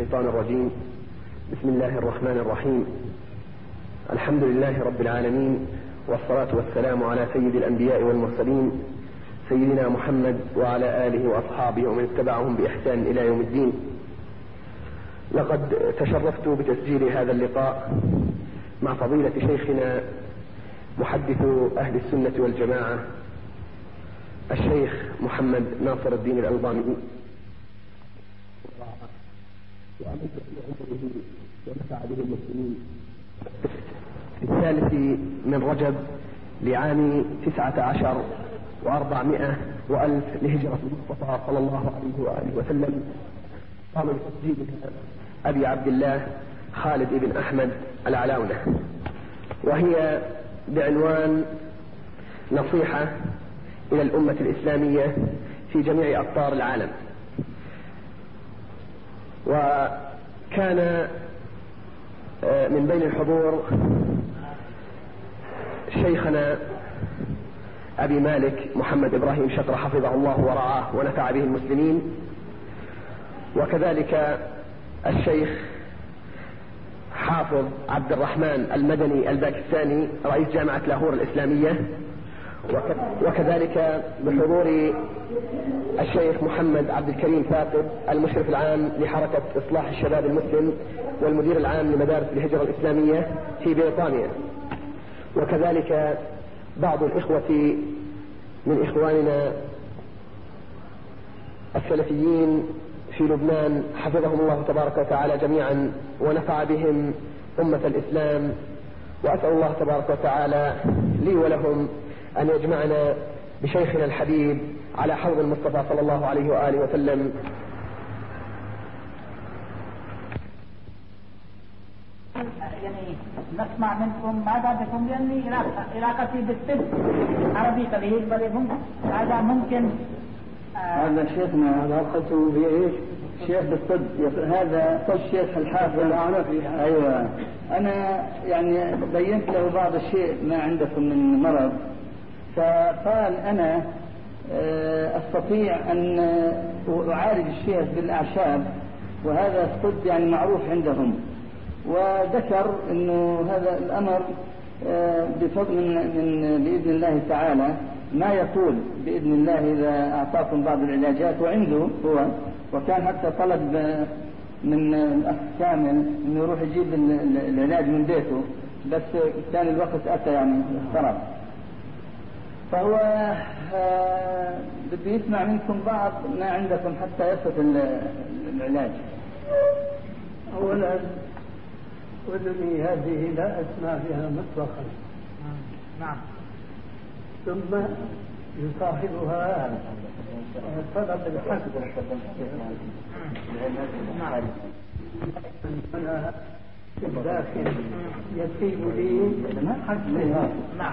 الشيطان الرجيم. بسم الله الرحمن الرحيم. الحمد لله رب العالمين، والصلاة والسلام على سيد الأنبياء والمرسلين سيدنا محمد وعلى آله وأصحابه ومن اتبعهم بإحسان إلى يوم الدين. لقد تشرفت بتسجيل هذا اللقاء مع فضيلة شيخنا محدث أهل السنة والجماعة الشيخ محمد ناصر الدين الألباني، وأمد في عمره ونفع به المسلمين. في 3 من رجب لعام 19 و400 وألف لهجرة المصطفى صلى الله عليه وآله وسلم قام بتسجيلها أبي عبد الله خالد بن أحمد العلاونة، وهي بعنوان نصيحة إلى الأمة الإسلامية في جميع أقطار العالم. وكان من بين الحضور شيخنا أبي مالك محمد إبراهيم شقرة حفظه الله ورعاه ونفع به المسلمين، وكذلك الشيخ حافظ عبد الرحمن المدني الباكستاني رئيس جامعة لاهور الإسلامية، وكذلك بحضور الشيخ محمد عبد الكريم ثاقب المشرف العام لحركة إصلاح الشباب المسلم والمدير العام لمدارس الهجرة الإسلامية في بريطانيا، وكذلك بعض الإخوة من إخواننا السلفيين في لبنان حفظهم الله تبارك وتعالى جميعا ونفع بهم أمة الإسلام. وأسأل الله تبارك وتعالى لي ولهم أن يجمعنا بشيخنا الحبيب على حوض المصطفى صلى الله عليه وآله وسلم. يعني نسمع منكم ماذا بكم، لأني علاقتي بالطب عربي قليل، هذا ممكن. هذا شيخنا علاقته بإيش؟ شيخ بالطب، هذا الشيخ الحافظ العربي. أيوة، أنا يعني بينت له بعض الشيء ما عندكم من مرض، فقال أنا أستطيع أن أعالج الشيخ بالأعشاب، وهذا الطب يعني معروف عندهم. وذكر أنه هذا الأمر بفضل من بإذن الله تعالى ما يطول بإذن الله إذا أعطاكم بعض العلاجات. وعنده هو، وكان حتى طلب من الأخ كامل أنه يروح يجيب العلاج من بيته، بس كان الوقت أتى يعني اخترب. فهو بده يسمع منكم بعض ما عندكم حتى يصف العلاج. أولا أذني هذه لا أسمع بها مطلقا. نعم. ثم يصاحبها طلب الحق. أنا في الداخل يطيب لي حقها. نعم.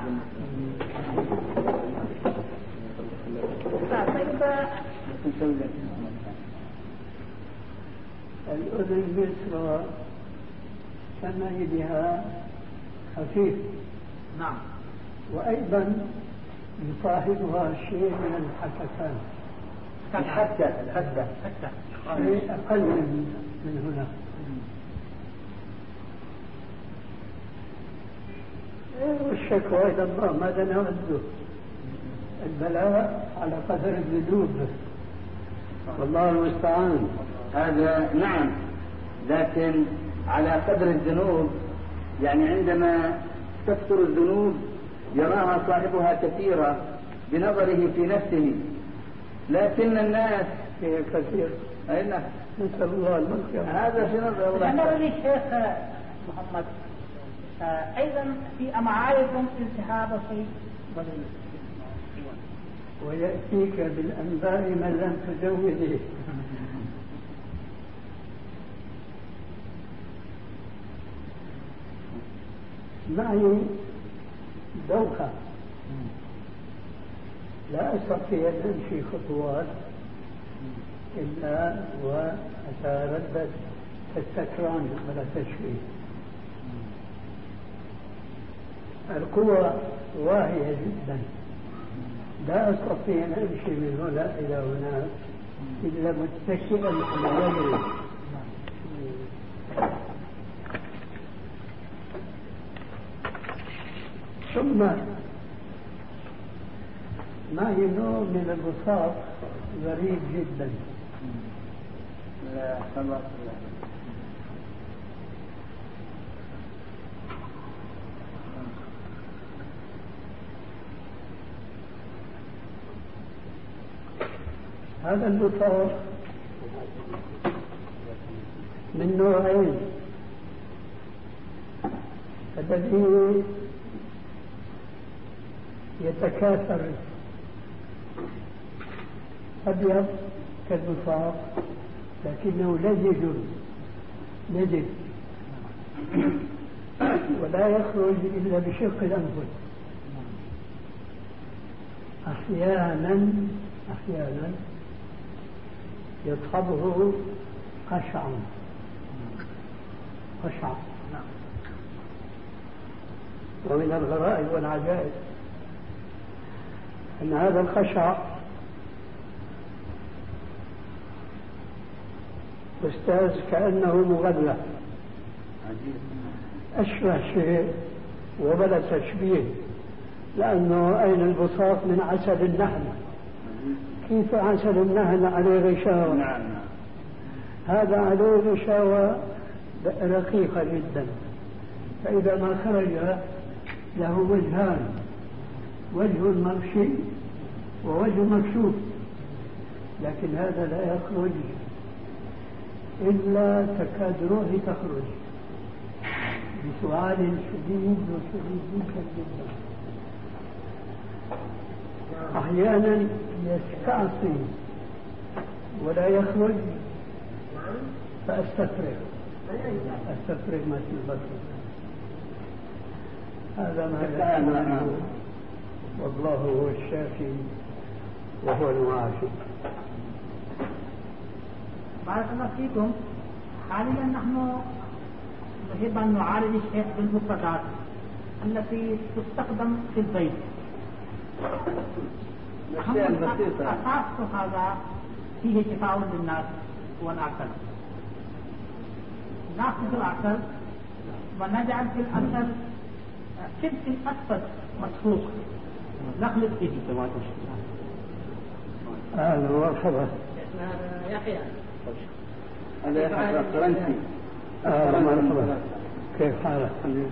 الأذن اليسرى شمائلها خفيف. نعم. وأيضا يصاحبها شيء من الحكتان. الحكة شيء أقل من هنا. والشكوى إلى الله ماذا نعده؟ البلاء على قدر الذنوب، والله المستعان. هذا نعم، لكن على قدر الذنوب، يعني عندما تكثر الذنوب يراها صاحبها كثيرة بنظره في نفسه، لكن الناس هي كثير. أين نسأل الله الملك. هذا في نظر الله. نظر لي الشيخ محمد، أيضا في أمعائكم التهاب شيء ويأتيك بالأنباء من لم تزوده. معي دوخة، لا أستطيع أن أمشي خطوات إلا وأتردد كالسكران ولا تشويه. القوة واهية جدا، لا أستطيع أن أمشي من هنا إلى هناك إلا متكئا على وجهي. ثم معي نوع من البساط غريب جدا. لا خلاص. هذا البساط من نوعين: الذي يتكاثر أبيض كالبساط لكنه لزج ولا يخرج إلا بشق الأنفس. أحيانا يصحبه قشع. ومن الغرائب والعجائب أن هذا الخشع أستاذ كأنه مغلف، أشبه شيء وبلا تشبيه، لأنه أين البساط من عسل النحل؟ كيف عسل النحل عليه غشاوة؟ هذا عليه غشاوة رقيقة جدا، فإذا ما خرج له وجهان: وجه مغشي ووجه مكشوف، لكن هذا لا يخرج إلا تكاد روحه تخرج بسؤال شديد جدا. أحيانا يستعصي ولا يخرج فأستفرغ ما في البطن. هذا ما يعلم، والله هو الشافي وهو المعافي. بارك الله فيكم. حاليا نحن نحب أن نعالج الشيء بالمفردات التي تستخدم في البيت. أساس هذا فيه شفاء للناس والعسل. ناخذ العسل ونجعل في العسل فلفل أسود مسحوق نخلط به. هذا هو الخبر. يحيى هذا يحيى فرنسي. مرحبا، كيف حالك؟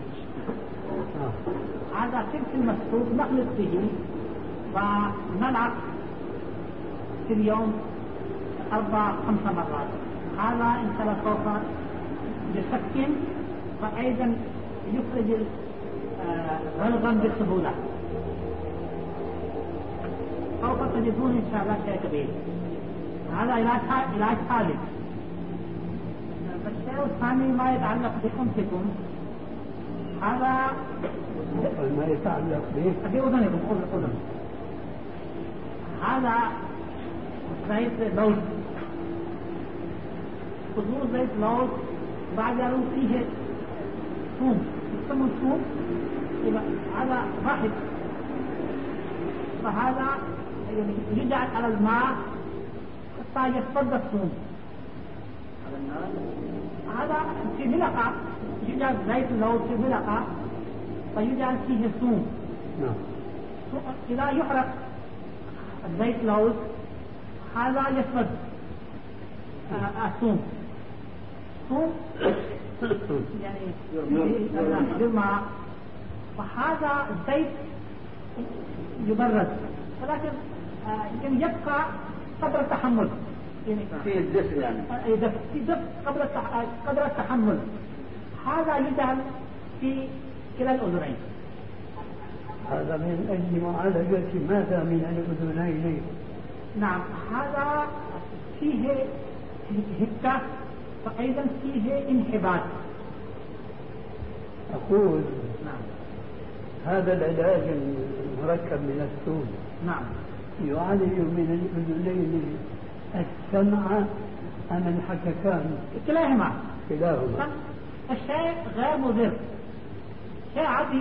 هذا فلفل مسحوق نخلط به ونلعب في اليوم 4-5 مرات. هذا إن شاء الله سوف يسكن وأيضا يخرج غلظا بسهولة. سوف تجدون إن شاء الله شيء كبير. هذا علاج خالد. الشيء الثاني ما يتعلق بأنفسكم، هذا ما يتعلق بأذنكم. هذا زيت لوز. خذوا زيت لوز بعد فيه ثوم، يسمى ثوم. هذا واحد، فهذا يجعل على الماء حتى يصفد الثوم. هذا في ملقة يجعل زيت لوز في ملقة ويجعل فيه ثوم. إذا يحرق الزيت لوز هذا يصفد الثوم. ثوم يعني بالماء، وهذا الزيت يبرد، ولكن يبقى قدر التحمل. في الدفء يعني. في دفء قدر التحمل. هذا يجعل في كلا الأذنين. هذا من أجل معالجة ماذا من الأذنين؟ نعم، هذا فيه هكة وأيضا فيه انحباس. أقول نعم. هذا العلاج المركب من الثوم نعم يعالج من الأذنين السمع أم الحككان؟ كلاهما. الشيء غير مضر، شيء عادي.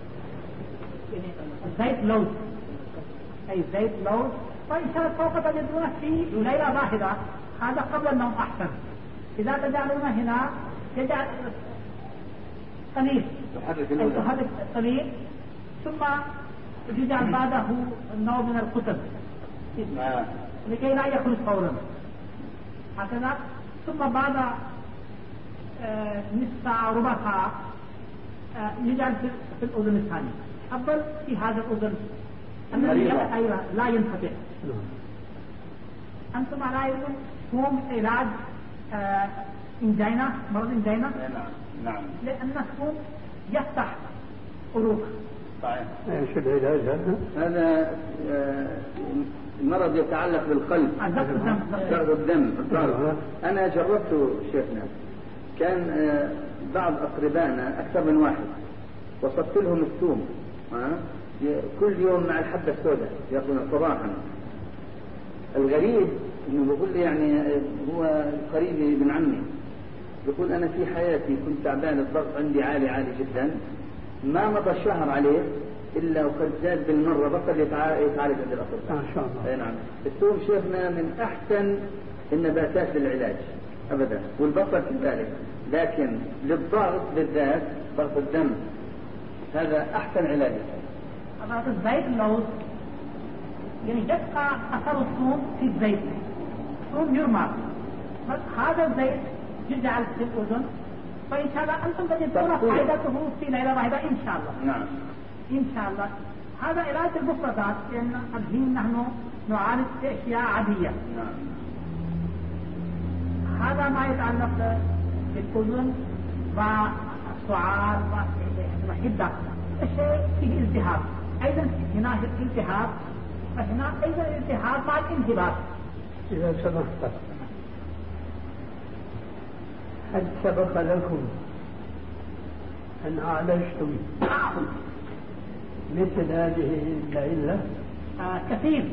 زيت لوز، أي زيت لوز، وإن شاء الله سوف تجدونه في ليلة واحدة. هذا قبل النوم أحسن. إذا تجعلون هنا يجعل قليل يحرك قليل ثم يجعل بعده نوع من القطب لكي لا يخرج فورا هكذا. ثم بعد نصف ساعة ربع ساعة يجعل في الأذن الثانية. أفضل في هذا الأذن الذي لا ينفتح. أنتم عليكم هم علاج إنجينا مرض إنجينا. نعم. لأنه يفتح عروق. صحيح. ايش العلاج هذا؟ هذا المرض يتعلق بالقلب. ضغط الدم. أنا جربته شيخنا. كان بعض أقربائنا أكثر من واحد وصفت لهم الثوم كل يوم مع الحبة السوداء يأكلون صباحا. الغريب إنه بيقول لي يعني هو قريبي ابن عمي يقول أنا في حياتي كنت تعبان الضغط عندي عالي جدا ما مضى شهر عليه إلا وقد زاد بالمرة بطل يتعالج عند الأطباء. ما شاء الله. نعم. الثوم شيخنا من أحسن النباتات للعلاج أبدا والبصل كذلك، لكن للضغط بالذات ضغط الدم هذا أحسن علاج. هذا الزيت اللوز يعني يبقى أثر الثوم في الزيت. الثوم يرمى بس هذا الزيت يجعل في الأذن فإن شاء الله أنتم تجدون فائدته في ليلة واحدة إن شاء الله. نعم إن شاء الله. هذا علاج المفردات لأن الحين نحن نعالج أشياء عادية. نعم. هذا ما يتعلق بالأذن والسعال والحدة الشيء فيه التهاب أيضا هنا التهاب فهنا أيضا التهاب مع الانهبار. إذا سمحت هل سبق لكم أن عالجتم مثل هذه العلة؟ كثير.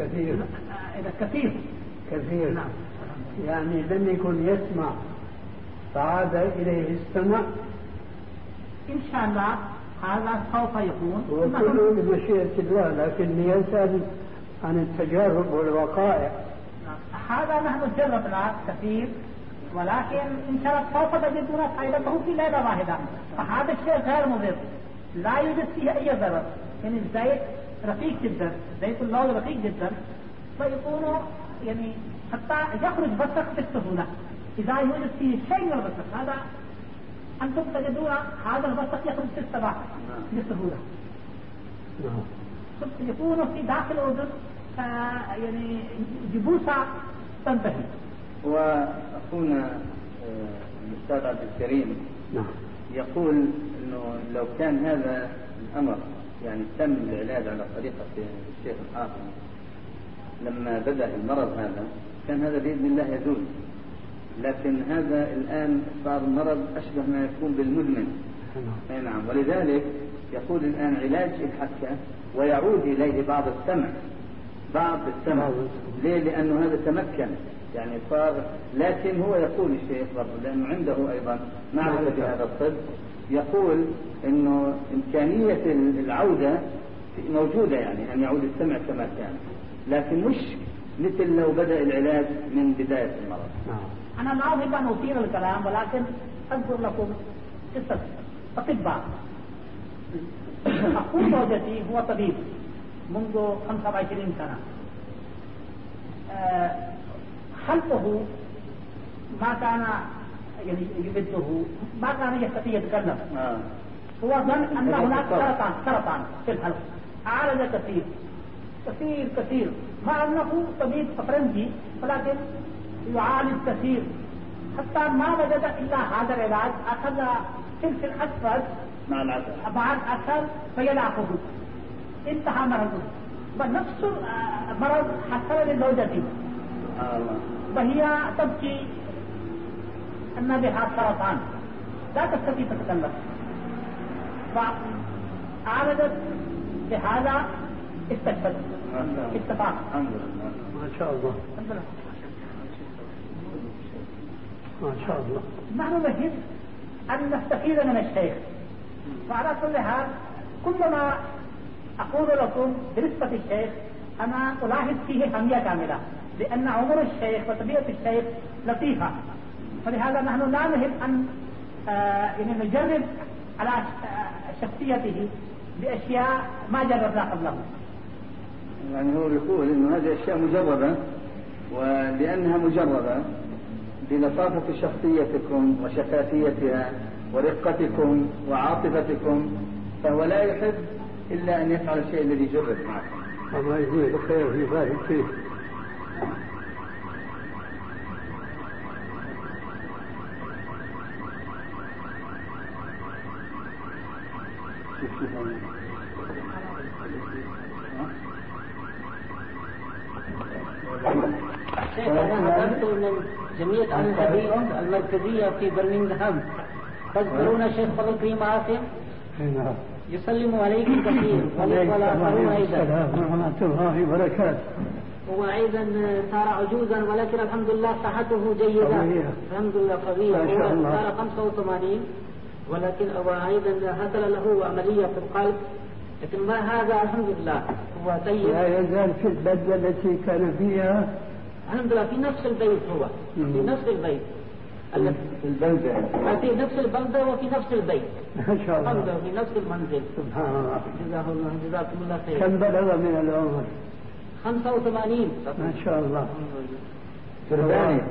كثير. نعم. يعني لم يكن يسمع فعاد إليه السمع إن شاء الله هذا سوف يكون وكله بمشيئة الله، لكن يسأل عن التجارب والوقائع. هذا نحن جربنا كثير ولكن إن شاء الله سوف تجدون فائدته في ليلة واحدة. فهذا الشيء غير مضر لا يوجد فيه أي ضرر. يعني الزيت رقيق جدا، زيت اللوز رقيق جدا فيكون يعني حتى يخرج بسق بسهولة. إذا يوجد فيه شيء من البسق هذا أنتم تجدون هذا البسق يخرج في الصباح بسهولة. يكون في داخل الأذن يعني جبوسة تنتهي. وأخونا الأستاذ عبد الكريم يقول إنه لو كان هذا الأمر يعني تم العلاج على طريقة الشيخ الحافظ لما بدأ المرض هذا كان هذا بإذن الله يزول، لكن هذا الآن صار المرض أشبه ما يكون بالمزمن. نعم. ولذلك يقول الآن علاج الحكة ويعود إليه بعض السمع. ليه؟ لأنه هذا تمكن يعني صار. لكن هو يقول الشيخ برضه لأنه عنده أيضا معرفة بهذا الطب يقول إنه إمكانية العودة موجودة يعني أن يعود السمع كما كان، لكن مش مثل لو بدأ العلاج من بداية المرض. أنا لا أريد أن أطيل الكلام ولكن أذكر لكم قصة أطباء. أخو زوجتي هو طبيب منذ 25 سنة. خلفه ما كان يبده ما كان يستطيع يتكلم. هو ظن أن هناك سرطان في الحلق. عالج كثير مع أنه طبيب فرنسي ولكن يعالج كثير حتى ما وجد إلا هذا العلاج. أخذ فلفل أسود مع العسل فيلعقه انتهى مرضه. ونفس المرض حصل لزوجتي وهي تبكي أن بها سرطان لا تستطيع تتكلم فعالجت بهذا استشفت اتفاق. ما شاء الله. ما شاء الله. نحن نجد أن نستفيد من الشيخ. وعلى كل حال كلما أقول لكم برسبة الشيخ أنا ألاحظ فيه حمية كاملة لأن عمر الشيخ وطبيعة الشيخ لطيفة، فلهذا نحن لا نحب أن يعني نجرب على شخصيته بأشياء ما جربنا قبله. يعني هو يقول إنه هذه أشياء مجربة، ولأنها مجربة بلطافة شخصيتكم وشفافيتها ورقتكم وعاطفتكم، فهو لا يحب إلا أن يفعل الشيء الذي جرب معكم. الله يجزيك خير ويبارك فيك. أنا حضرت من جمعية أهل الحديث المركزية في برمنغهام. تذكرون الشيخ فضل الكريم عاصم؟ يسلم عليكم كثير والآخرون أيضا. ورحمة الله وبركاته. هو أيضا صار عجوزا ولكن الحمد لله صحته جيدة. الحمد لله قوية. هو صار 85 ولكن أيضا حصل له عملية في القلب، لكن ما هذا الحمد لله هو طيب. لا يزال في البلدة التي كان فيها. الحمد لله في نفس البيت، هو في نفس البيت في البلدة، في نفس البلدة وفي نفس البيت ما شاء الله. الحمد لله في نفس المنزل. سبحان الله. جزاه الله جزاكم الله خير. كم بلغ من العمر؟ 85 ما شاء الله. ترباني.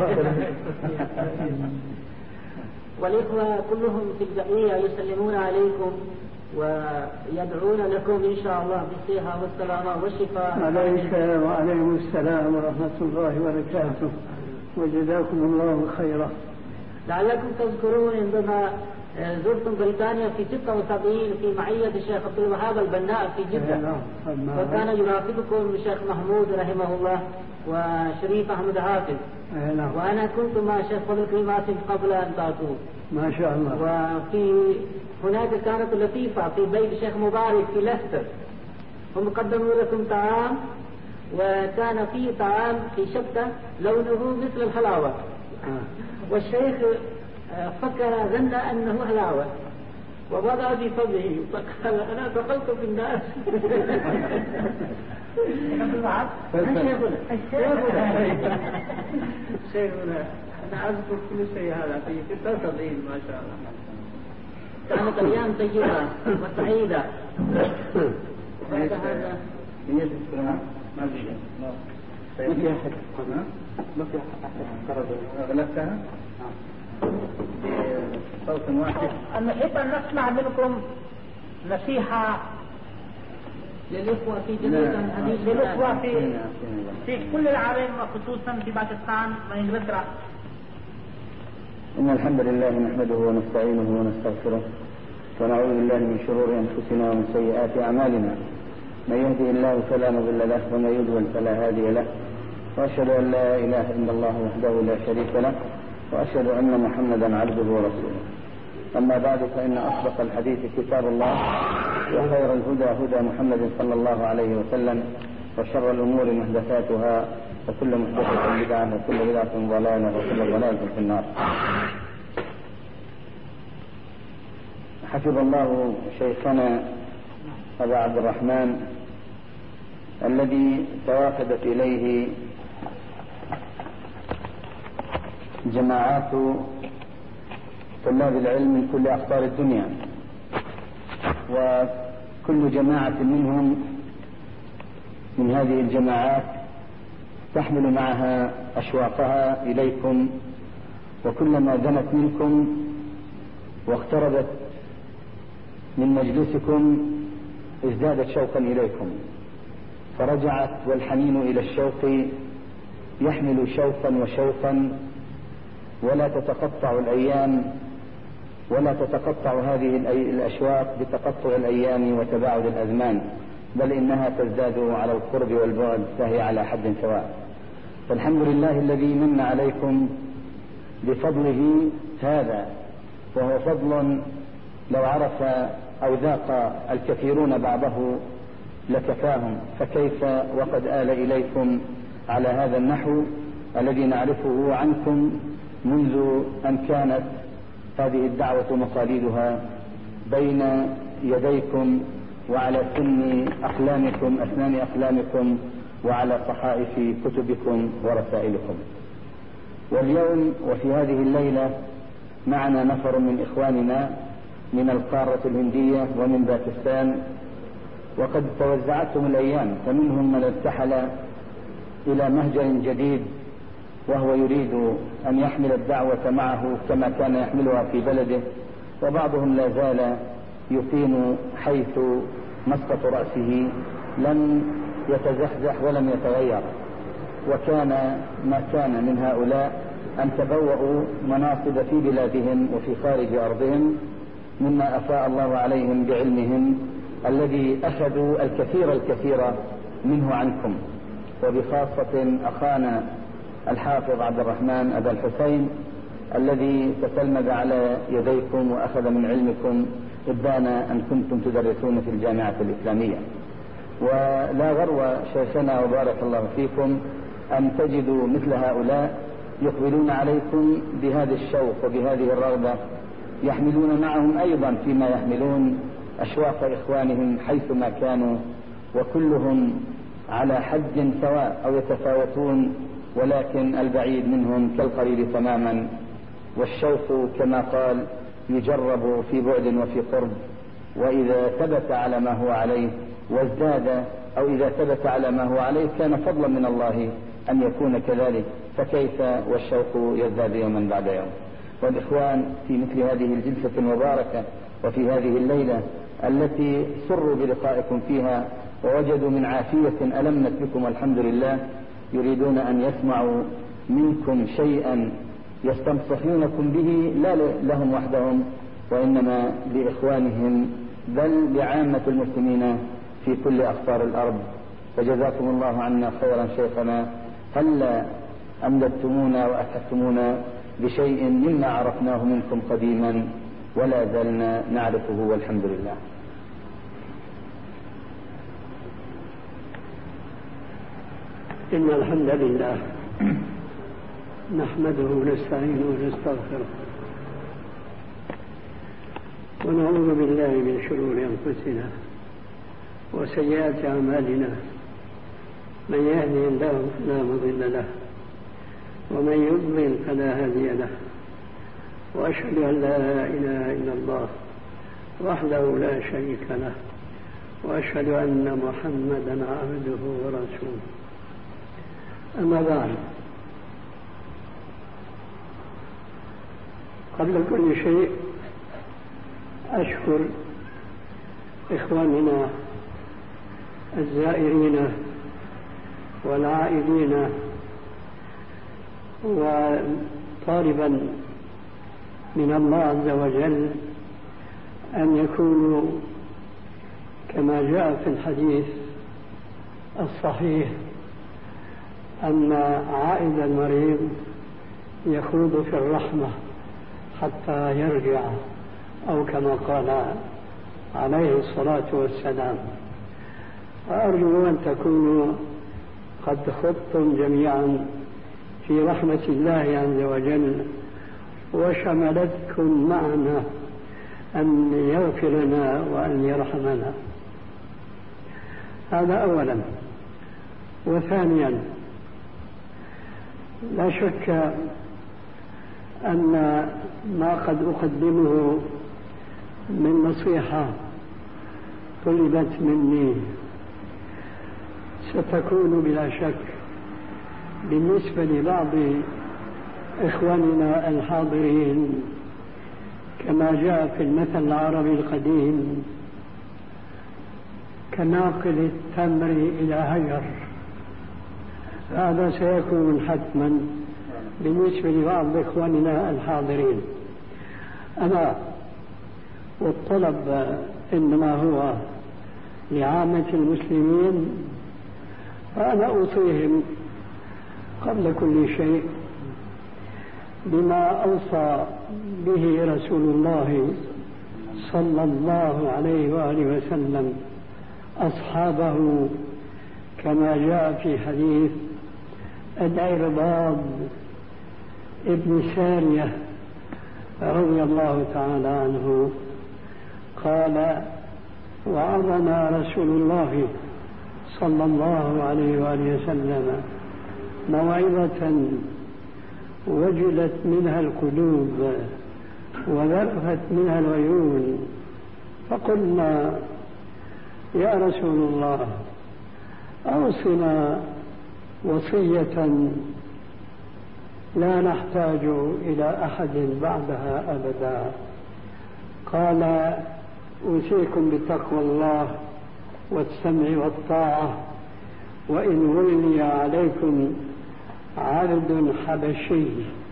والإخوة كلهم في الجمعية يسلمون عليكم ويدعون لكم إن شاء الله بالصحة والسلامة والشفاء. عليك وعليكم السلام ورحمة الله وبركاته، وجزاكم الله خيرا. لعلكم تذكرون عندما زرتم بريطانيا في 76 في معية الشيخ عبد الوهاب البناء في جدة، وكان يرافقكم الشيخ محمود رحمه الله وشريف أحمد حافظ، وأنا كنت مع الشيخ فضل الكريم عاصم قبل أن تأتوا. ما شاء الله. وفي هناك كانت لطيفة في بيت الشيخ مبارك في ليستر، هم قدموا لكم طعام، وكان فيه طعام في شبكة لونه مثل الحلاوة، والشيخ فكر ظن أنه حلاوة ووضع في فمه فقال أنا دخلت في الناس. شيخنا أنا أذكر كل شيء هذا في 76 ما شاء الله. كانت أيام طيبة وسعيدة. بعد هذا ما في أحد غلبتها صوت واحد. نحب أن نسمع منكم نصيحة للإخوة في جميع الحديث، للإخوة في كل العالم وخصوصا في باكستان وإنجلترا. إن الحمد لله نحمده ونستعينه ونستغفره ونعوذ بالله من شرور أنفسنا ومن سيئات أعمالنا. من يهده الله فلا مضل له ومن يضلل فلا هادي له، وأشهد أن لا إله إلا الله وحده لا شريك له، وأشهد أن محمدا عبده ورسوله. أما بعد، فإن أصدق الحديث كتاب الله، وخير الهدى هدى محمد صلى الله عليه وسلم، وشر الأمور محدثاتها، وكل محدثة بدعة، وكل بدعة ضلالة، وكل ضلالة في النار. حفظ الله شيخنا أبا عبد الرحمن الذي توافدت إليه جماعات طلاب العلم من كل أقطار الدنيا، وكل جماعة منهم من هذه الجماعات تحمل معها أشواقها إليكم، وكلما دنت منكم واقتربت من مجلسكم ازدادت شوقا إليكم، فرجعت والحنين إلى الشوق يحمل شوقا وشوقا، ولا تتقطع الأيام ولا تتقطع هذه الأشواق بتقطع الأيام وتباعد الأزمان، بل إنها تزداد على القرب والبعد، فهي على حد سواء. فالحمد لله الذي من عليكم بفضله هذا، وهو فضل لو عرف أو ذاق الكثيرون بعضه لكفاهم، فكيف وقد آل إليكم على هذا النحو الذي نعرفه عنكم منذ أن كانت هذه الدعوة مقاليدها بين يديكم وعلى سن أقلامكم، أسنان أقلامكم، وعلى صحائف كتبكم ورسائلكم. واليوم وفي هذه الليلة معنا نفر من إخواننا من القارة الهندية ومن باكستان، وقد توزعتهم الأيام، فمنهم من ارتحل إلى مهجر جديد وهو يريد أن يحمل الدعوة معه كما كان يحملها في بلده، وبعضهم لا زال يقيم حيث مسقط رأسه لم يتزحزح ولم يتغير. وكان ما كان من هؤلاء أن تبوأوا مناصب في بلادهم وفي خارج أرضهم مما أفاء الله عليهم بعلمهم الذي أخذوا الكثير منه عنكم، وبخاصة أخانا الحافظ عبد الرحمن أبا الحسين الذي تتلمذ على يديكم وأخذ من علمكم إبان أن كنتم تدرسون في الجامعة الإسلامية. ولا غرو شيخنا وبارك الله فيكم أن تجدوا مثل هؤلاء يقبلون عليكم بهذا الشوق وبهذه الرغبة، يحملون معهم أيضا فيما يحملون أشواق إخوانهم حيثما كانوا، وكلهم على حد سواء أو يتفاوتون، ولكن البعيد منهم كالقريب تماما. والشوق كما قال يجرب في بعد وفي قرب، وإذا ثبت على ما هو عليه وازداد، أو إذا ثبت على ما هو عليه كان فضلا من الله أن يكون كذلك، فكيف والشوق يزداد يوما بعد يوم. والإخوان في مثل هذه الجلسة المباركة وفي هذه الليلة التي سروا بلقائكم فيها ووجدوا من عافية ألمت بكم والحمد لله، يريدون أن يسمعوا منكم شيئا يستنصحونكم به لا لهم وحدهم وإنما لإخوانهم بل لعامة المسلمين في كل أقطار الأرض. فجزاكم الله عنا خيرا شيخنا، هل أمددتمونا وأتحفتمونا بشيء مما عرفناه منكم قديما ولا زلنا نعرفه والحمد لله. إن الحمد لله نحمده ونستعينه ونستغفره ونعوذ بالله من شرور أنفسنا وسيئات أعمالنا، من يهده الله فلا مضل له ومن يضلل فلا هادي له، وأشهد أن لا إله إلا الله وحده لا شريك له، وأشهد أن محمدا عبده ورسوله. أما بعد، قبل كل شيء أشكر إخواننا الزائرين والعائدين، وطالبا من الله عز وجل أن يكونوا كما جاء في الحديث الصحيح أن عائد المريض يخوض في الرحمة حتى يرجع، أو كما قال عليه الصلاة والسلام. وأرجو أن تكونوا قد خضتم جميعا في رحمة الله عز وجل وشملتكم معنا أن يغفر لنا وأن يرحمنا. هذا أولا. وثانيا، لا شك أن ما قد أقدمه من نصيحة طلبت مني ستكون بلا شك بالنسبة لبعض إخواننا الحاضرين كما جاء في المثل العربي القديم كناقل التمر إلى هجر. هذا سيكون حتما بالنسبة لبعض إخواننا الحاضرين. أما والطلب إنما هو لعامة المسلمين، فأنا أوصيهم قبل كل شيء بما أوصى به رسول الله صلى الله عليه وآله وسلم أصحابه، كما جاء في حديث العرباض ابن سارية رضي الله تعالى عنه قال: وعظنا رسول الله صلى الله عليه وآله وسلم موعظة وجلت منها القلوب وذرفت منها العيون، فقلنا يا رسول الله أوصنا وصية لا نحتاج إلى أحد بعدها أبدا. قال أوصيكم بتقوى الله والسمع والطاعة، وإن ولي عليكم عبد حبشي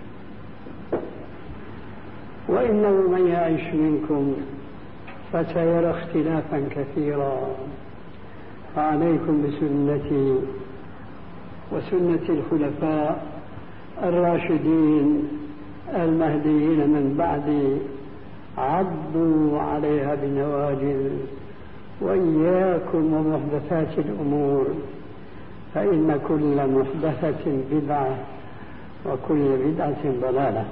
وإنه من يعش منكم فسيرى اختلافا كثيرا، فعليكم بسنتي وسنة الخلفاء الراشدين المهديين من بعدي، عضوا عليها بالنواجذ، وإياكم ومحدثات الأمور، فإن كل محدثة بدعة وكل بدعة ضلالة.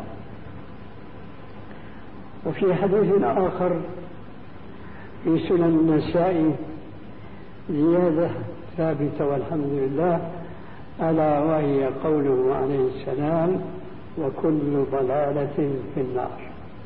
وفي حديث آخر في سنن النسائي زيادة ثابتة والحمد لله، ألا وهي قوله عليه السلام: وكل ضلالة في النار.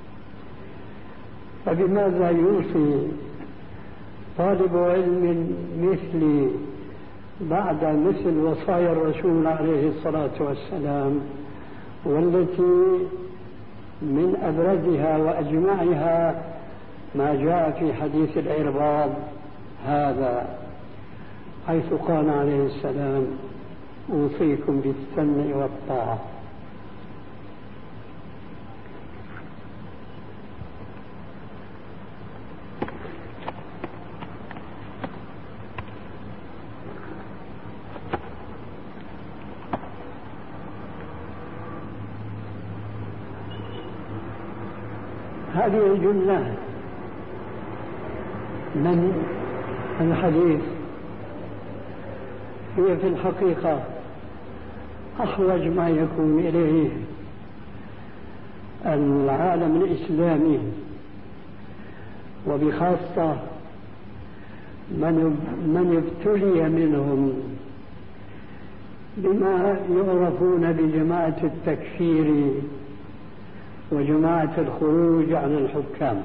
فبماذا يوصي طالب علم مثلي بعد مثل وصايا الرسول عليه الصلاة والسلام، والتي من أبرزها وأجمعها ما جاء في حديث العرباض هذا، حيث قال عليه السلام: أوصيكم بالسمع والطاعة. هذه الجملة من الحديث هي في الحقيقة أحوج ما يكون إليه العالم الإسلامي، وبخاصة من ابتلي منهم بما يعرفون بجماعة التكفير وجماعة الخروج عن الحكام.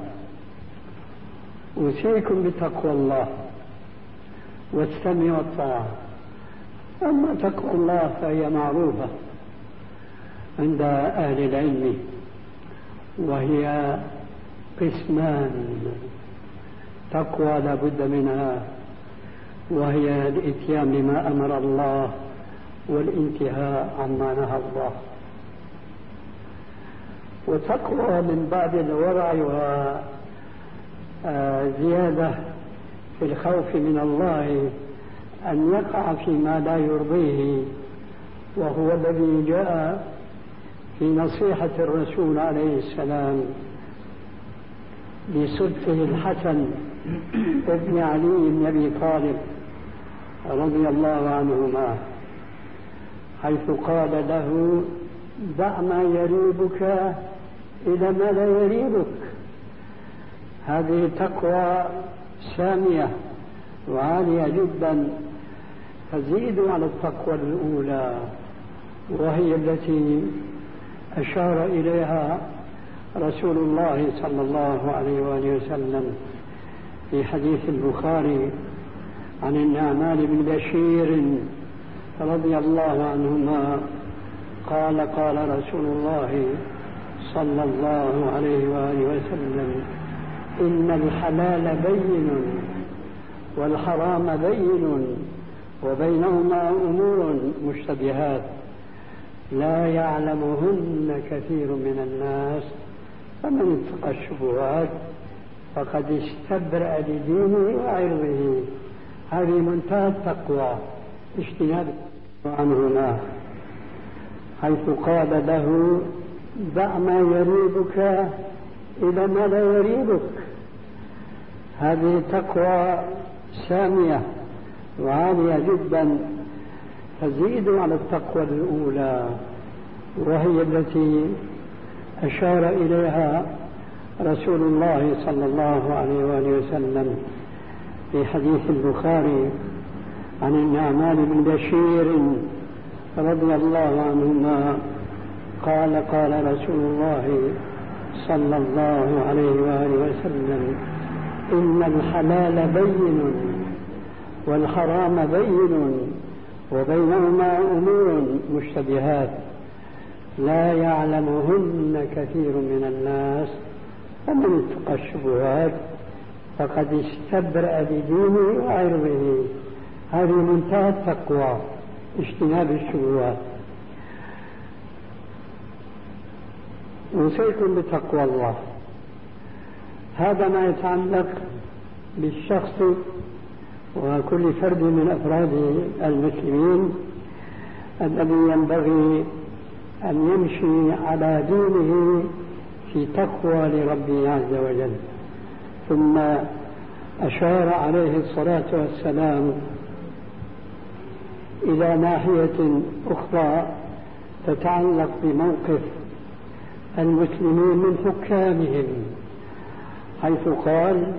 أوصيكم بتقوى الله والسمع والطاعة. أما تقوى الله فهي معروفة عند أهل العلم، وهي قسمان: تقوى لا بد منها، وهي الإتيان بما أمر الله والانتهاء عما نهى الله. وتقوى من باب الورع وزيادة في الخوف من الله أن يقع فيما لا يرضيه، وهو الذي جاء في نصيحة الرسول عليه السلام لصدقه الحسن ابن علي بن أبي طالب رضي الله عنهما، حيث قال له: دع ما يريبك إلى ما لا يريبك. هذه تقوى سامية وعالية جدا، فزيدوا على التقوى الأولى، وهي التي أشار إليها رسول الله صلى الله عليه وآله وسلم في حديث البخاري عن النعمان بن بشير رضي الله عنهما قال: قال رسول الله صلى الله عليه وآله وسلم: إن الحلال بين والحرام بين وبينهما أمور مشتبهات لا يعلمهن كثير من الناس، فمن اتقى الشبهات فقد استبرأ لدينه وعرضه. هذه منتهى التقوى، اجتناب عنهما، حيث قال له: دع ما يريبك إلى ما لا يريبك. هذه تقوى سامية وعالية جدا، فزيدوا على التقوى الأولى، وهي التي أشار إليها رسول الله صلى الله عليه وآله وسلم في حديث البخاري عن النعمان بن بشير رضي الله عنهما قال: قال رسول الله صلى الله عليه وآله وسلم: إن الحلال بين والحرام بين وبينهما أمور مشتبهات لا يعلمهن كثير من الناس، فمن اتقى الشبهات فقد استبرأ بدينه وعرضه. هذه منتهى التقوى، اجتناب الشبهات. أوصيكم بتقوى الله. هذا ما يتعلق بالشخص وكل فرد من أفراد المسلمين الذي ينبغي أن يمشي على دينه في تقوى لربه عز وجل. ثم أشار عليه الصلاة والسلام إلى ناحية أخرى تتعلق بموقف المسلمين من حكامهم، حيث قال: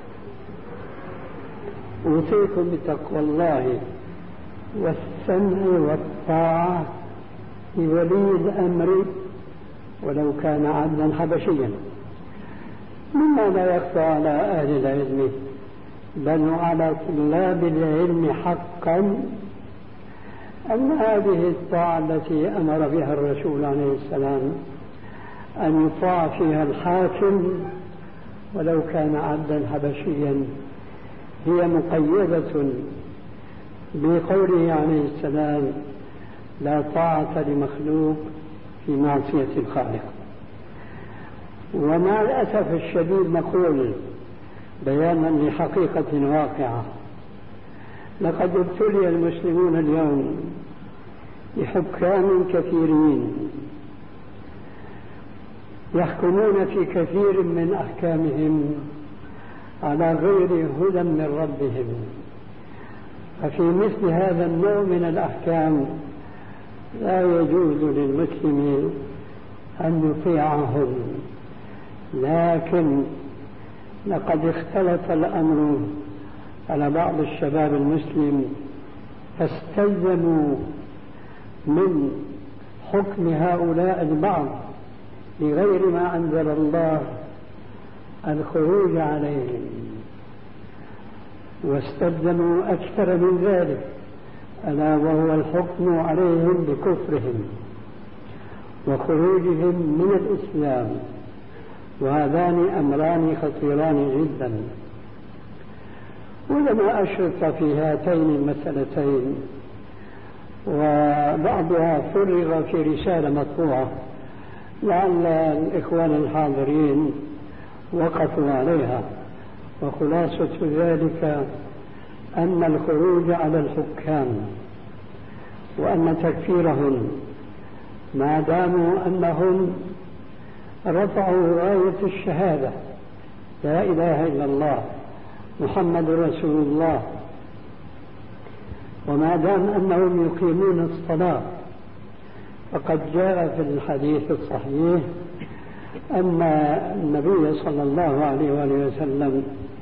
أوصيكم بتقوى الله والسمع والطاعة لولي الأمر ولو كان عبدا حبشيا. مما لا يخفى على أهل العلم بل على طلاب العلم حقا أن هذه الطاعة التي أمر بها الرسول عليه السلام أن يطاع فيها الحاكم ولو كان عبدا حبشيا هي مقيدة بقوله عليه السلام: لا طاعة لمخلوق في معصية الخالق. ومع الأسف الشديد نقول بيانا لحقيقة واقعة: لقد ابتلي المسلمون اليوم بحكام كثيرين يحكمون في كثير من أحكامهم على غير هدى من ربهم. ففي مثل هذا النوع من الأحكام لا يجوز للمسلم أن يطيعهم، لكن لقد اختلط الأمر على بعض الشباب المسلم فاستلزموا من حكم هؤلاء البعض بغير ما أنزل الله الخروج عليهم، واستلزموا أكثر من ذلك ألا وهو الحكم عليهم بكفرهم وخروجهم من الإسلام. وهذان أمران خطيران جدا. ولما أشرف في هاتين المسألتين وبعضها فرغ في رسالة مطبوعة لعل الإخوان الحاضرين وقفوا عليها، وخلاصة ذلك أن الخروج على الحكام وأن تكفيرهم ما داموا أنهم رفعوا راية الشهادة لا إله إلا الله محمد رسول الله، وما دام أنهم يقيمون الصلاة، فقد جاء في الحديث الصحيح أن النبي صلى الله عليه وآله وسلم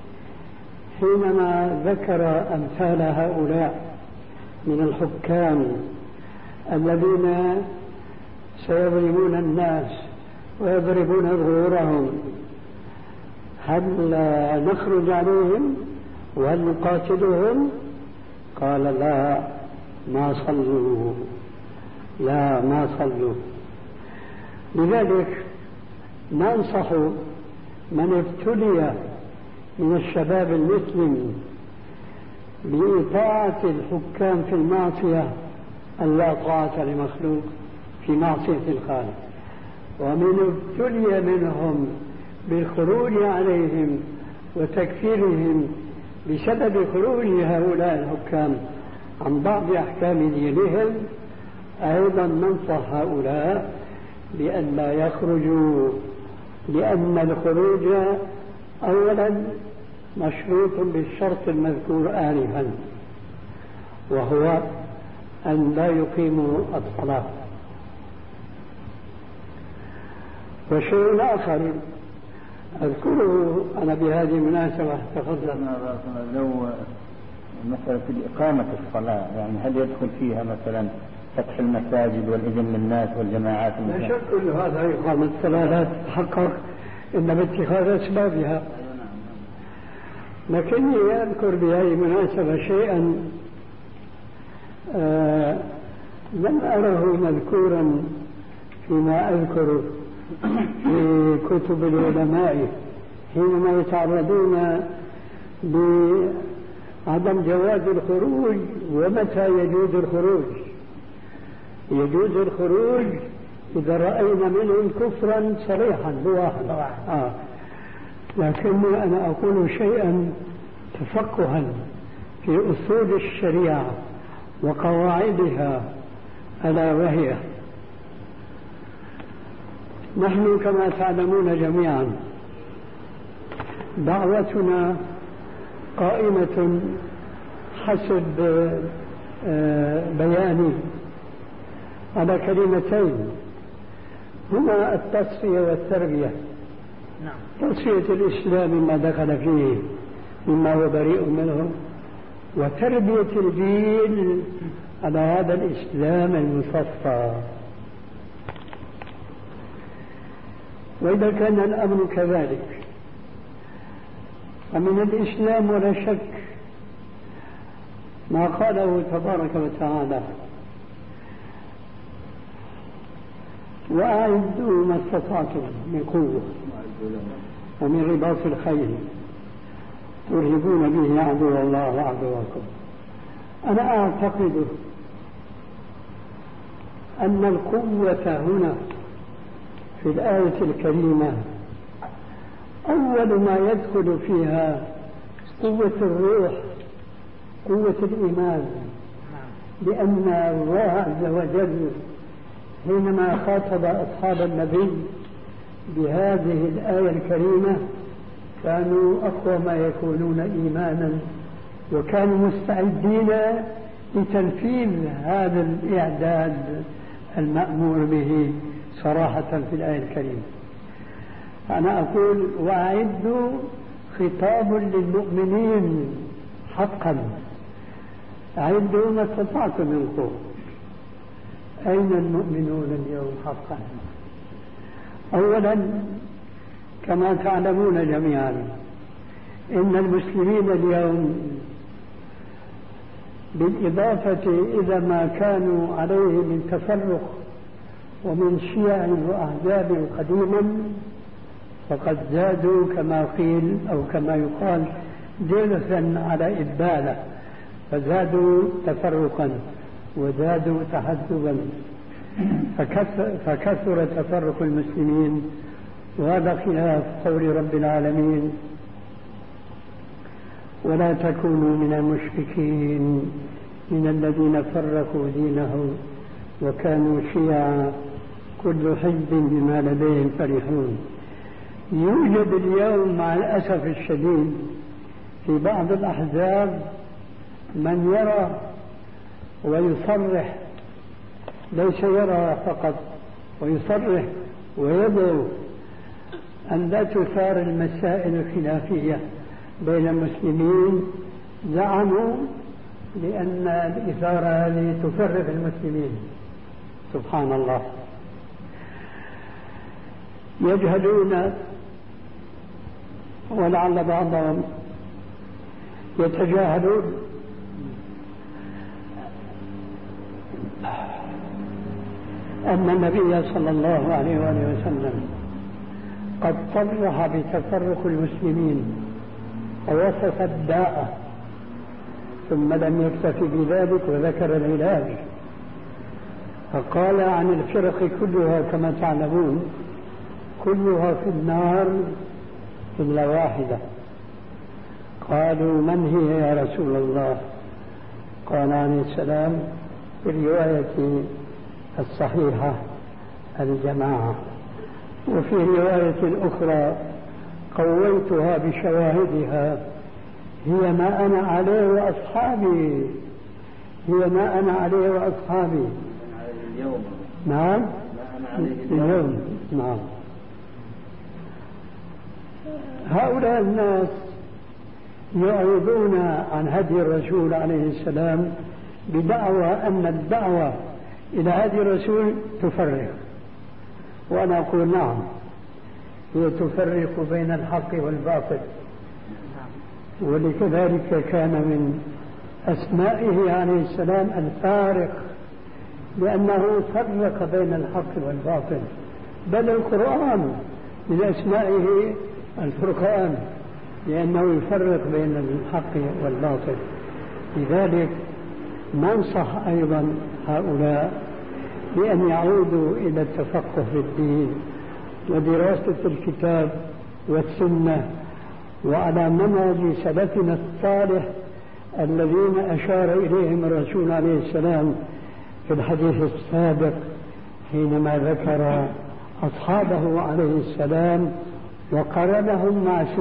حينما ذكر أمثال هؤلاء من الحكام الذين سيظلمون الناس ويضربون ظهورهم، هل نخرج عليهم وهل نقاتلهم؟ قال: لا، ما صلوا، لا ما صلوا. لذلك ننصح من ابتلي من الشباب المسلم بإطاعة الحكام في المعصية أن لا طاعة لمخلوق في معصية الخالق، ومن ابتلي منهم بالخروج عليهم وتكفيرهم بسبب خروج هؤلاء الحكام عن بعض أحكام دينهم، أيضا ننصح هؤلاء بأن لا يخرجوا، لأن الخروج أولا مشروط بالشرط المذكور آنفا، وهو أن لا يقيموا الصلاة. وشيء آخر أذكره أنا بهذه المناسبة، تفضل. لو مسألة إقامة الصلاة، يعني هل يدخل فيها مثلا فتح المساجد والإذن للناس والجماعات؟ لا شك كل هذا إقامة الصلاة لا تتحقق إنما باتخاذ أسبابها. لكني أذكر بهذه المناسبة شيئا لم أره مذكورا فيما أذكر في كتب العلماء حينما يتعرضون بعدم جواز الخروج ومتى يجوز الخروج. يجوز الخروج إذا رأينا منهم كفرا صريحا بواحد. لكني أنا أقول شيئا تفقها في أصول الشريعة وقواعدها، ألا وهي نحن كما تعلمون جميعا دعوتنا قائمة حسب بياني على كلمتين هما التصفية والتربية. تصفية الإسلام مما دخل فيه مما هو بريء منه، وتربية الجيل على هذا الإسلام المصفى. وإذا كان الأمر كذلك فمن الإسلام ولا شك ما قاله تبارك وتعالى: وأعدوا ما استطعتم من قوة ومن رباط الخيل ترهبون به عدو الله وعدوكم. أنا أعتقد أن القوة هنا في الآية الكريمة أول ما يدخل فيها قوة الروح، قوة الإيمان، لأن الله عز وجل حينما خاطب أصحاب النبي بهذه الآية الكريمة كانوا أقوى ما يكونون إيمانا، وكانوا مستعدين لتنفيذ هذا الإعداد المأمور به صراحة في الآية الكريمة. أنا أقول وأعدوا خطاب للمؤمنين حقا، أعدوا ما استطعتم من قوة. أين المؤمنون اليوم حقا؟ أولا كما تعلمون جميعا إن المسلمين اليوم بالإضافة إلى ما كانوا عليه من تفرق ومن شيع وأحزاب قديما فقد زادوا كما قيل أو كما يقال جلسا على إدبالة، فزادوا تفرقا وزادوا تحزبا، فكثر تفرق المسلمين، وهذا خلاف قول رب العالمين: ولا تكونوا من المشركين من الذين فرقوا دينهم وكانوا شيعا كل حزب بما لديهم فرحون. يوجد اليوم مع الأسف الشديد في بعض الأحزاب من يرى ويصرح، ليس يرى فقط، ويصرح ويدعو أن لا تثار المسائل الخلافية بين المسلمين. زعموا لأن الإثارة هذه تفرق المسلمين. سبحان الله. يجهلون ولعل بعضهم يتجاهلون أن النبي صلى الله عليه وآله وسلم قد صرح بتفرق المسلمين ووصف الداء، ثم لم يكتف بذلك وذكر العلاج، فقال عن الفرق كلها كما تعلمون كلها في النار إلا واحدة. قالوا من هي يا رسول الله؟ قال عليه السلام في الرواية الصحيحة: الجماعة. وفي رواية أخرى قويتها بشواهدها: هي ما أنا عليه وأصحابي، هي ما أنا عليه وأصحابي. نعم اليوم. نعم. هؤلاء الناس يعرضون عن هدي الرسول عليه السلام بدعوى أن الدعوة إلى هدي الرسول تفرق، وأنا أقول نعم، هي تفرق بين الحق والباطل، ولكذلك كان من أسمائه عليه السلام الفارق، لأنه فرق بين الحق والباطل. بل القرآن من أسمائه الفرقان، لأنه يفرق بين الحق والباطل. لذلك ننصح أيضا هؤلاء بأن يعودوا إلى التفقه في الدين ودراسة الكتاب والسنة، وعلى منهج سلفنا الصالح الذين أشار إليهم الرسول عليه السلام في الحديث السابق حينما ذكر أصحابه عليه السلام وقرنهم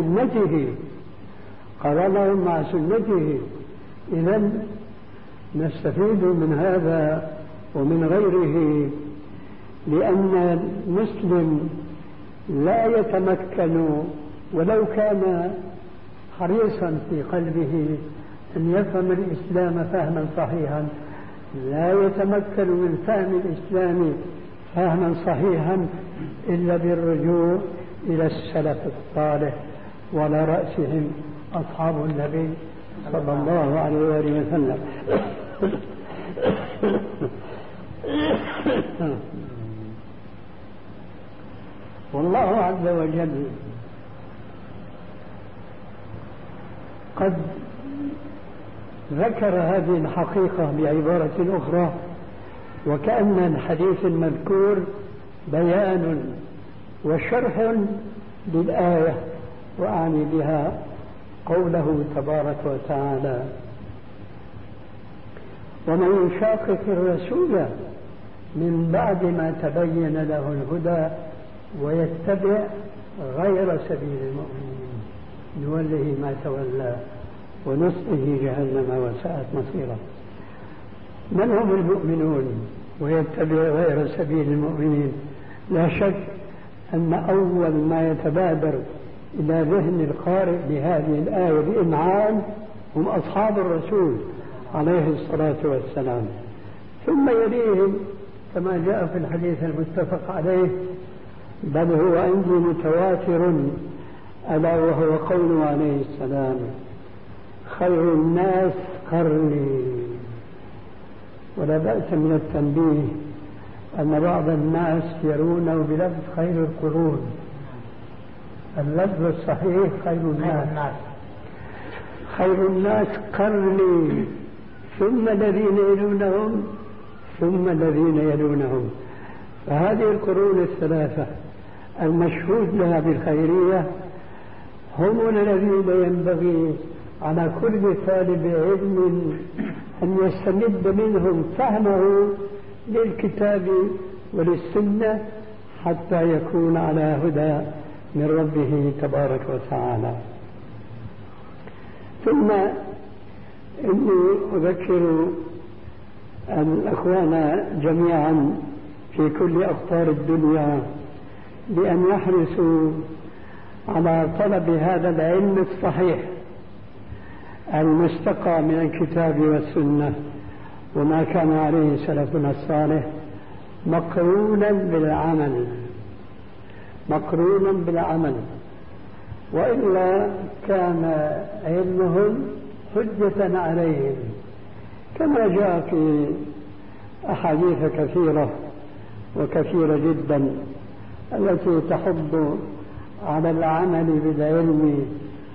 مع سنته. إذن نستفيد من هذا ومن غيره، لأن المسلم لا يتمكن ولو كان حريصا في قلبه أن يفهم الإسلام فهما صحيحا، لا يتمكن من فهم الإسلام فهما صحيحا إلا بالرجوع إلى السلف الصالح، وعلى رأسهم أصحاب النبي صلى الله عليه وآله وسلم. والله عز وجل قد ذكر هذه الحقيقة بعبارة أخرى، وكأن الحديث المذكور بيان وشرح للآية، وأعني بها قوله تبارك وتعالى: ومن يشاقق الرسول من بعد ما تبين له الهدى ويتبع غير سبيل المؤمنين نوله ما تولى ونصله جهنم وساءت مصيرا. من هم المؤمنون ويتبع غير سبيل المؤمنين؟ لا شك أن أول ما يتبادر إلى ذهن القارئ بهذه الآية بإمعان هم أصحاب الرسول عليه الصلاة والسلام، ثم يليهم كما جاء في الحديث المتفق عليه، بل هو عندي متواتر، ألا وهو قوله عليه السلام: خير الناس قرني. ولا بأس من التنبيه أن بعض الناس يرونه بلفظ خير القرون، اللفظ الصحيح خير الناس قرني ثم الذين يلونهم ثم الذين يلونهم. فهذه القرون الثلاثة المشهود لها بالخيرية هم الذين ينبغي على كل طالب علم أن يستمد منهم فهمه للكتاب وللسنة حتى يكون على هدى من ربه تبارك وتعالى. ثم إني أذكر الأخوان جميعا في كل أقطار الدنيا بأن يحرصوا على طلب هذا العلم الصحيح المستقى من الكتاب والسنة وما كان عليه سلفنا الصالح، مقرونا بالعمل، وإلا كان علمهم حجة عليهم، كما جاء في أحاديث كثيرة وكثيرة جدا التي تحض على العمل بالعلم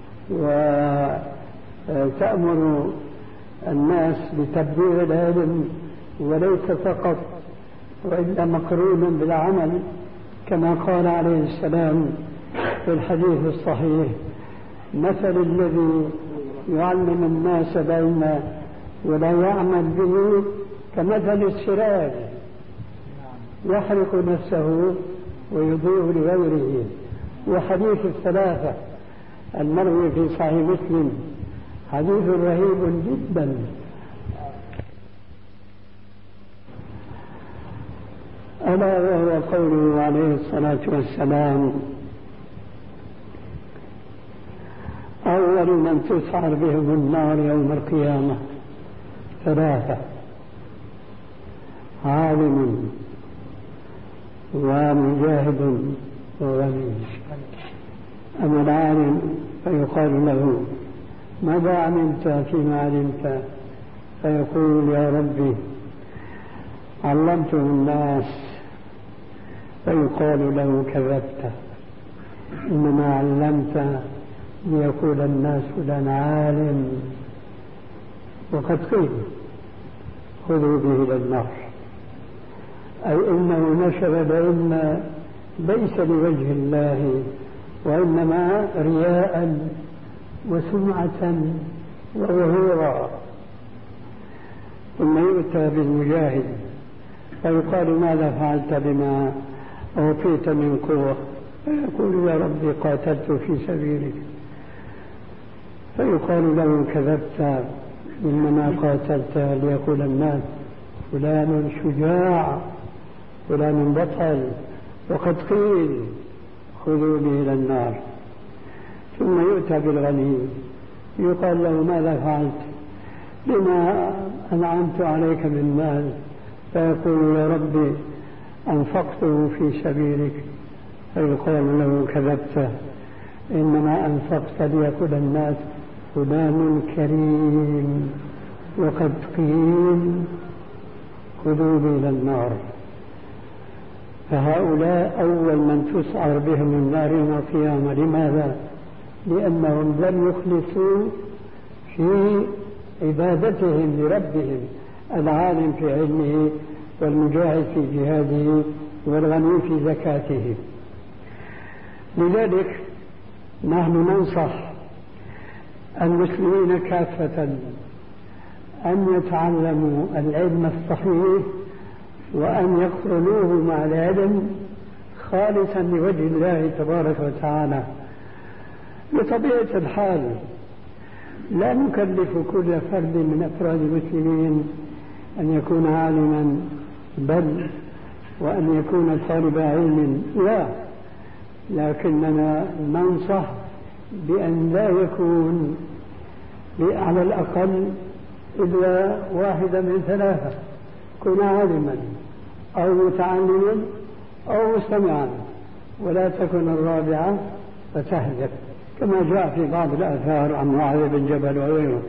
وتأمر الناس بتبليغ العلم، وليس فقط وإلا مقرون بالعمل، كما قال عليه السلام في الحديث الصحيح: مثل الذي يعلم الناس العلم ولا يعمل به كمثل السراج يحرق نفسه ويضيء لغيره. وحديث الثلاثة المروي في صحيح مسلم حديث رهيب جدا، ألا وهو قوله عليه الصلاة والسلام: أول من تسعر بهم النار يوم القيامة ثلاثة: عالم ومجاهد وغني. أما العالم فيقال له ماذا عملت فيما علمت؟ فيقول يا ربي علمته الناس. فيقال له كذبت، إنما علمت ليقول الناس فلان عالم، وقد قيل خذوا به إلى النار، أي إنه نشر العلم ليس لوجه الله وإنما رياء وسمعة وظهورا. ثم يؤتى بالمجاهد فيقال ماذا فعلت بما أعطيت من قوة؟ فيقول يا ربي قاتلت في سبيلك. فيقال له كذبت، إنما قاتلت ليقول الناس فلان شجاع فلان بطل، وقد قيل خذوا به إلى النار. ثم يؤتى بالغني يقال له ماذا فعلت بما أنعمت عليك من مال؟ فيقول يا ربي أنفقته في سبيلك. فيقال له كذبت، إنما أنفقت ليقول الناس فلان كريم، وقد قيل خذوا به إلى النار. فهؤلاء أول من تسعر بهم النار يوم القيامة. لماذا؟ لأنهم لم يخلصوا في عبادتهم لربهم، العالم في علمه والمجاهد في جهاده والغني في زكاته. لذلك نحن ننصح المسلمين كافة أن يتعلموا العلم الصحيح وأن يقرنوه مع العلم خالصا لوجه الله تبارك وتعالى. بطبيعة الحال لا نكلف كل فرد من أفراد المسلمين أن يكون عالما بل وأن يكون طالب علم، لا، لكننا ننصح بأن لا يكون على الأقل إلا واحدا من ثلاثة، كن عالما أو متعلما أو مستمعا، ولا تكن الرابعة فتهلك، كما جاء في بعض الآثار عن معاذ بن جبل وغيره.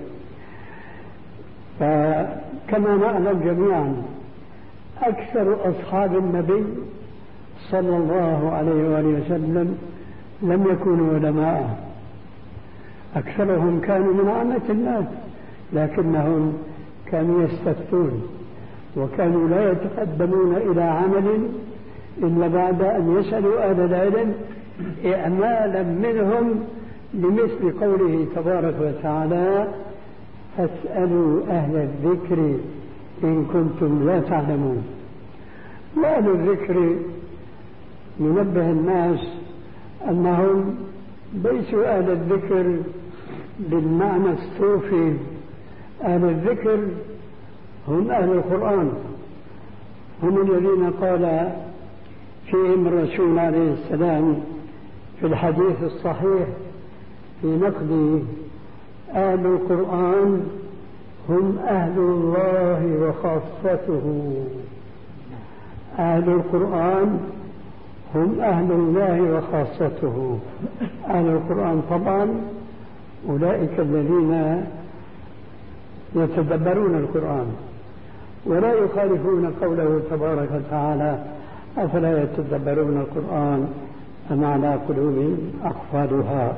فكما نعلم جميعا أكثر أصحاب النبي صلى الله عليه وآله وسلم لم يكونوا علماء، أكثرهم كانوا من عامة الناس، لكنهم كانوا يستفتون وكانوا لا يتقدمون إلى عمل إلا بعد أن يسألوا أهل العلم إعمالا منهم، لمثل قوله تبارك وتعالى فاسألوا أهل الذكر إن كنتم لا تعلمون. وأهل الذكر ننبه الناس أنهم ليسوا أهل الذكر بالمعنى الصوفي، أهل الذكر هم أهل القرآن، هم الذين قال فيهم الرسول عليه السلام في الحديث الصحيح في نقد أهل القرآن هم أهل الله وخاصته. أهل القرآن هم أهل الله وخاصته. أهل القرآن طبعا أولئك الذين يتدبرون القرآن ولا يخالفون قوله تبارك وتعالى أفلا يتدبرون القرآن أم على قلوب أقفالها.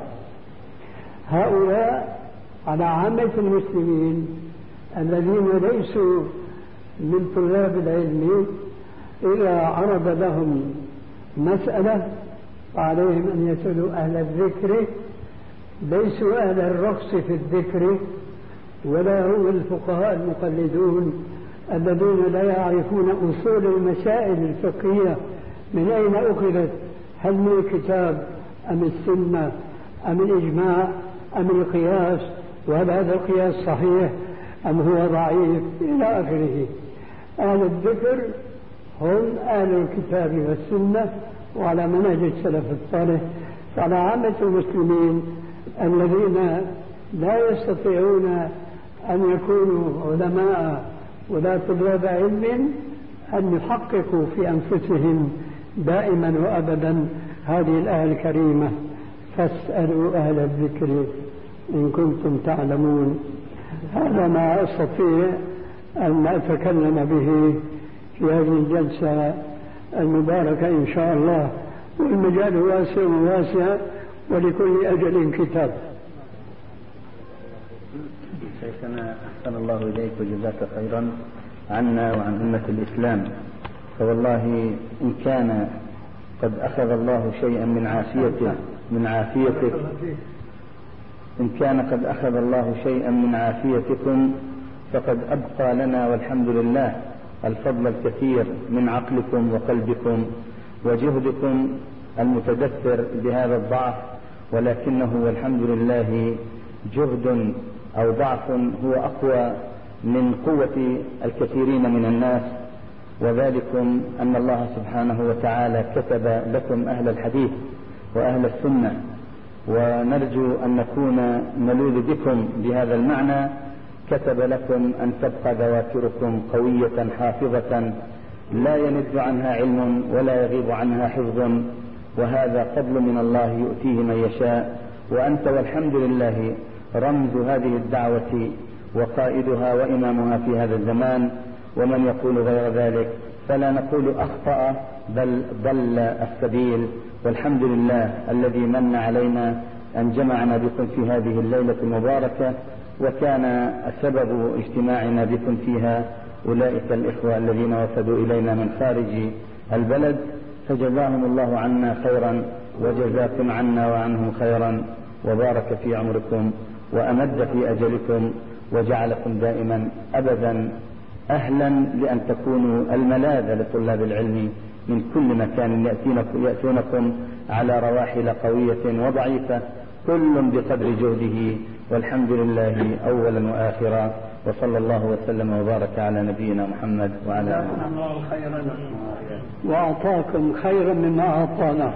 هؤلاء على عامة المسلمين الذين ليسوا من طلاب العلم إذا عرض لهم مسألة فعليهم أن يسألوا أهل الذكر، ليسوا أهل الرقص في الذكر ولا هم الفقهاء المقلدون الذين لا يعرفون أصول المسائل الفقهية من أين أخذت، هل من الكتاب أم السنة أم الإجماع أم القياس، وهل هذا القياس صحيح أم هو ضعيف إلى آخره. أهل الذكر هم أهل الكتاب والسنة وعلى منهج السلف الصالح. فعلى عامة المسلمين الذين لا يستطيعون أن يكونوا علماء ولا طلاب علم أن يحققوا في أنفسهم دائما وأبدا هذه الآية الكريمة فاسألوا أهل الذكر إن كنتم تعلمون. هذا ما أستطيع أن أتكلم به في هذه الجلسة المباركة إن شاء الله، والمجال واسع وواسع ولكل أجل كتاب. شيخنا أحسن الله إليك وجزاك خيرا عنا وعن أمة الإسلام. فوالله إن كان قد أخذ الله شيئا من عافيتك إن كان قد أخذ الله شيئا من عافيتكم فقد أبقى لنا والحمد لله الفضل الكثير من عقلكم وقلبكم وجهدكم المتدثر بهذا الضعف، ولكنه والحمد لله جهد أو ضعف هو أقوى من قوة الكثيرين من الناس، وذلكم أن الله سبحانه وتعالى كتب لكم أهل الحديث وأهل السنة، ونرجو أن نكون نلوذ بكم بهذا المعنى. كتب لكم أن تبقى ذواكركم قوية حافظة لا يند عنها علم ولا يغيب عنها حفظ، وهذا فضل من الله يؤتيه من يشاء، وأنت والحمد لله رمز هذه الدعوة وقائدها وإمامها في هذا الزمان. ومن يقول غير ذلك فلا نقول أخطأ بل ضل السبيل، والحمد لله الذي من علينا أن جمعنا بكم في هذه الليلة المباركة، وكان سبب اجتماعنا بكم فيها أولئك الإخوة الذين وفدوا إلينا من خارج البلد، فجزاهم الله عنا خيرا وجزاكم عنا وعنهم خيرا، وبارك في عمركم وأمد في أجلكم، وجعلكم دائما أبدا أهلا لأن تكونوا الملاذ لطلاب العلم من كل مكان يأتونكم على رواحل قوية وضعيفة، كل بقدر جهده، والحمد لله أولا وآخرا، وصلى الله وسلم وبارك على نبينا محمد وعلى آله. الله خيرا وأعطاكم خيرا مما أعطانا.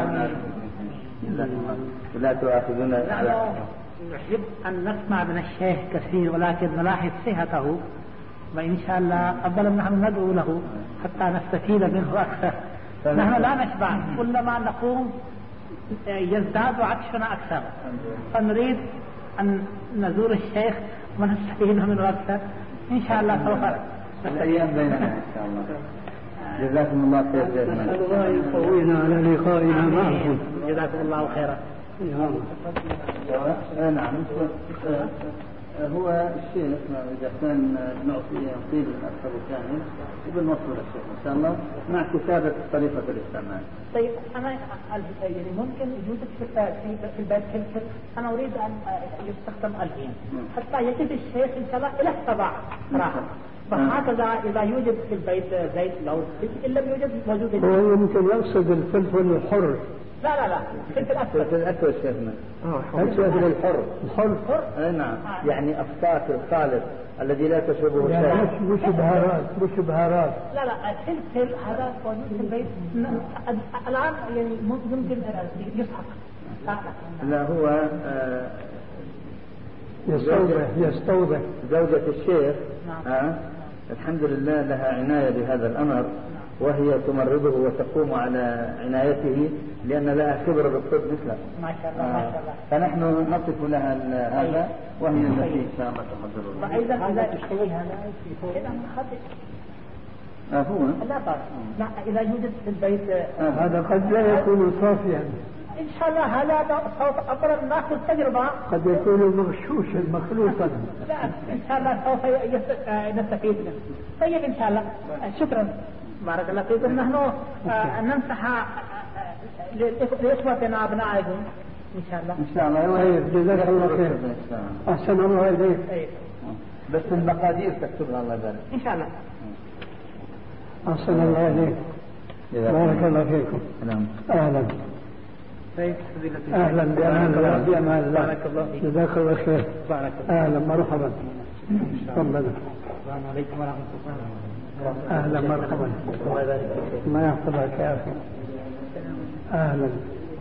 لا تؤاخذنا. نحب أن نسمع من الشيخ كثير، ولكن نلاحظ صحته، وإن شاء الله أفضل نحن ندعو له حتى نستفيد منه أكثر. نحن لا نشبع، كلما نقوم يزداد عطشنا أكثر، فنريد أن نزور الشيخ ونستفيد منه أكثر إن شاء الله. سوف الأيام بيننا إن شاء الله. جزاكم الله خير. نسأل الله يقوينا على لقائنا معكم. جزاكم الله خيرا. نعم. هو الشيخ إذا كان نعطيه الأكثر كامل وبنوصل الشيخ إن شاء الله مع كتابة طريقة الاستعمال. طيب أنا يعني ممكن يوجد في البيت كلمة أنا أريد أن يستخدم الحين حتى يجد الشيخ إن شاء الله إلى السبع راحة، فهكذا إذا يوجد في البيت زيت لو إن لم يوجد موجود. هو يمكن يقصد الفلفل الحر. لا فلفل أسود. فلفل أسود شيخنا. الفلفل الحر. أي نعم. يعني أفصاك الخالص الذي لا تشربه شيء. مش بهارات. لا الفلفل هذا موجود في البيت الآن، يعني يمكن يسحق. لا هو يستوضح. زوجة الشيخ الحمد لله لها عناية بهذا الأمر، وهي تمرضه وتقوم على عنايته لأن لها خبرة بالطب مثله. ما شاء الله ما شاء الله. فنحن نصف لها هذا وهي التي إن شاء الله تحضره. وأيضا إذا تشتري هذا هو لا إذا يوجد في البيت هذا قد لا يكون صافيا. إن شاء الله هذا سوف أقرر ناخذ تجربة. قد يكون مغشوشا مخلوطا. لا إن شاء الله سوف نستفيد منه. طيب إن شاء الله. شكرا بارك الله فيكم. نحن ننصح لإخوتنا أبنائكم إن شاء الله. إن شاء الله. خير جزاك الله خير. أحسن الله إليك. بس المقادير تكتبها الله يبارك. إن شاء الله. أحسن الله إليك. بارك الله فيكم. نعم. أهلا. أهلا بأمان الله. بارك الله فيك. جزاك الله خير. بارك الله. أهلا مرحبا. تفضل. السلام عليكم ورحمة الله. أهلا مرحبا. ما يحفظك يا أخي. أهلا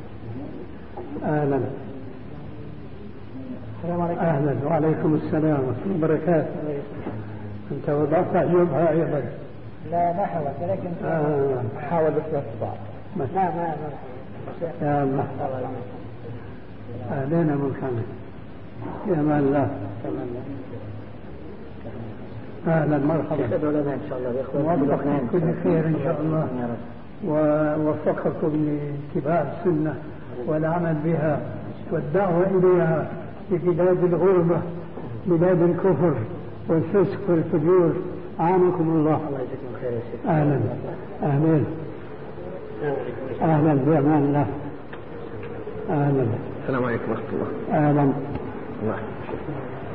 أهلا وعليكم السلام ورحمة الله وبركاته. أنت وضعت أجوبها أيضا. لا ما حاولت، ولكن حاول بس بعض. ما يا الله أهلنا مكانك يا من الله أهلا مرحبا إن شاء الله موفقكم كل خير إن شاء الله ووفقكم لاتباع السنة والعمل بها والدعوة إليها في بلاد الغربة بلاد الكفر والفسق والفجور أعانكم الله. أهلا أهلا أهلا بأمان الله. أهلا. السلام عليكم ورحمة الله. أهلا. الله.